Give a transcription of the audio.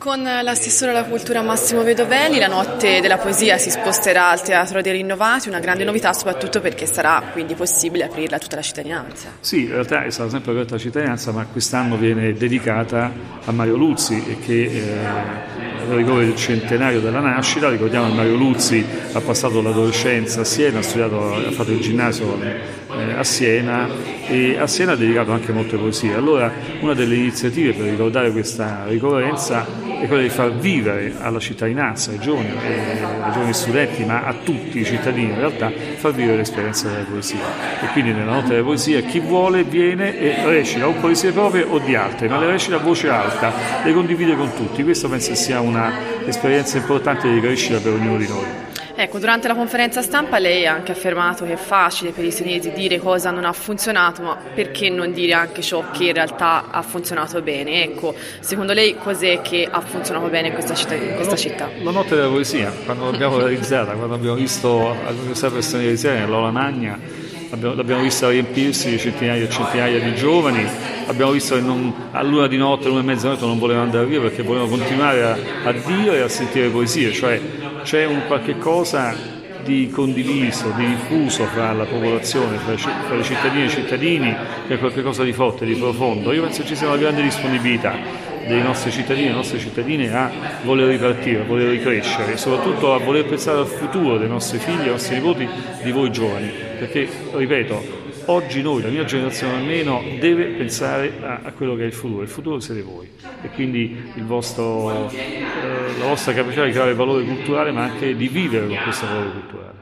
Con l'assessore alla cultura Massimo Vedovelli, la notte della poesia si sposterà al Teatro dei Rinnovati, una grande novità soprattutto perché sarà quindi possibile aprirla a tutta la cittadinanza. Sì, in realtà è stata sempre aperta alla cittadinanza, ma quest'anno viene dedicata a Mario Luzzi, che ricorre il centenario della nascita. Ricordiamo che Mario Luzzi ha passato l'adolescenza a Siena, ha fatto il ginnasio a Siena, e a Siena ha dedicato anche molte poesie. Allora una delle iniziative per ricordare questa ricorrenza è quella di far vivere alla cittadinanza, ai giovani studenti, ma a tutti i cittadini in realtà, far vivere l'esperienza della poesia. E quindi nella notte della poesia chi vuole viene e recita o poesie proprie o di altre, ma le recita a voce alta, le condivide con tutti. Questo penso sia un'esperienza importante di crescita per ognuno di noi. Ecco, durante la conferenza stampa lei ha anche affermato che è facile per i senesi dire cosa non ha funzionato, ma perché non dire anche ciò che in realtà ha funzionato bene? Ecco, secondo lei cos'è che ha funzionato bene in questa città? La notte della poesia, quando l'abbiamo realizzata, quando abbiamo visto all'Università Professionale di Siena, nell'Aula Magna, l'abbiamo vista riempirsi di centinaia e centinaia di giovani. Abbiamo visto che a l'una di notte, all'una e mezza di notte non volevano andare via perché volevano continuare a dire e a sentire poesie, cioè c'è un qualche cosa di condiviso, di diffuso fra la popolazione, fra le cittadine e i cittadini, che è qualcosa di forte, di profondo. Io penso ci sia una grande disponibilità dei nostri cittadini e delle nostre cittadine a voler ripartire, a voler ricrescere e soprattutto a voler pensare al futuro dei nostri figli, dei nostri nipoti, di voi giovani, perché, ripeto, oggi noi, la mia generazione almeno, deve pensare a quello che è il futuro siete voi, e quindi la vostra capacità di creare valore culturale, ma anche di vivere con questo valore culturale.